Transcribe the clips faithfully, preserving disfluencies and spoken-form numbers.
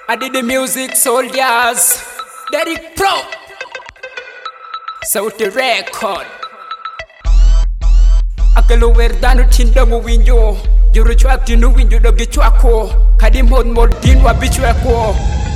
I did the music soldiers, Derek Pro, South record. Akelo werdano tinda mu winjo, juru chwati nu winjo dogi chwako, kadi mod mod din wa bichweko.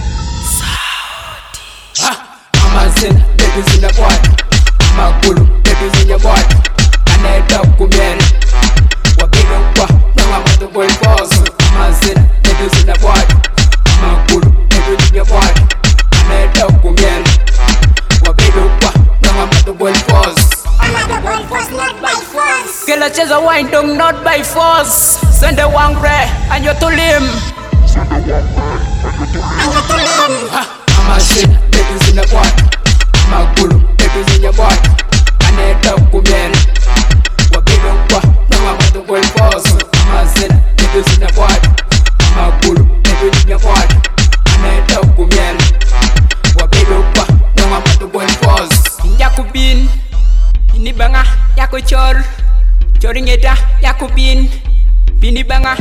Saudi. Ah, amazin, babies in the boy, magulu, babies in your boy, and up kumel. Wabido kwa, no I'm the boy boss. Amazin, babies in the boy, magulu, babies in your boy, and up kumel. Wabido kwa, no I'm the boy boss. Not by force. Kila cheza wine dong not by force. Sende wangre anyo tulim. Amazin, babies in the boy, magulu, babies in your boy, and up kumel. Wabido kwa, no I'm the boy boss. Amazin, babies in the boy, magulu, babies in your boy, and up kumel. Wabido kwa, no I'm the boy boss. Yakubin Bini banga yako chor, chori ngeta yako bin, bini banga.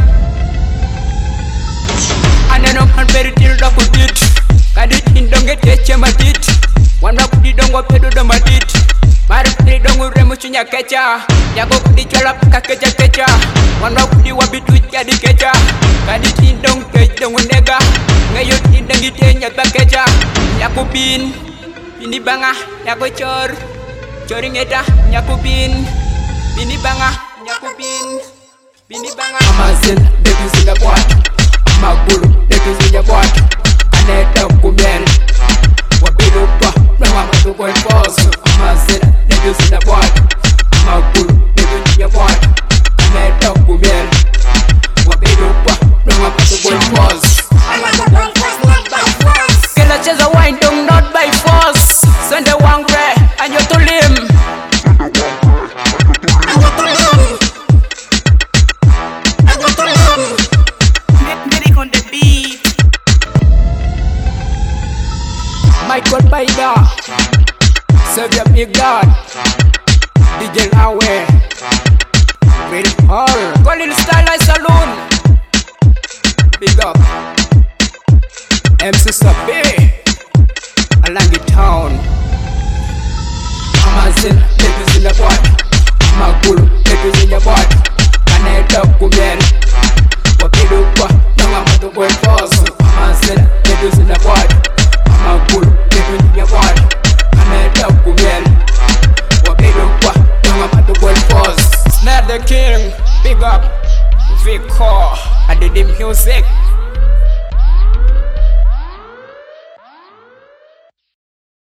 Anano kan beri til doko dit, kadit indonge teche madit. Wana kudi dongo pedo do madit, maru kudi dongo remo chunya kecha, yako kudi chalap kakecha kecha. Wana kudi wabitu jadi kecha, kadit indong kech dongo nega, ngayot indangi tenya kecha. Yako bin, bini banga yako chor. Chori ngeta nyakubin, bini banga nyakubin, bini banga. Amazin, babies in the boy, magulu, babies in your boy, aneta kumel. Wabido kwa, no I'm the boy boss. Amazin, babies in the boy, magulu, babies in your boy, aneta kumel. Wabido kwa, no I'm the boy boss. I'm not the boy force, not by force. Kila cheza wine dong not by force. Sende wangre anyo tulim. Michael Baida, Savior Big God, D J Awe, Ready Hall, Colin Starlight Saloon, Big Up, M C Sabi, Alangi Town. Amazin, babies in the boy, magulu, babies in your boy, and head up kumel.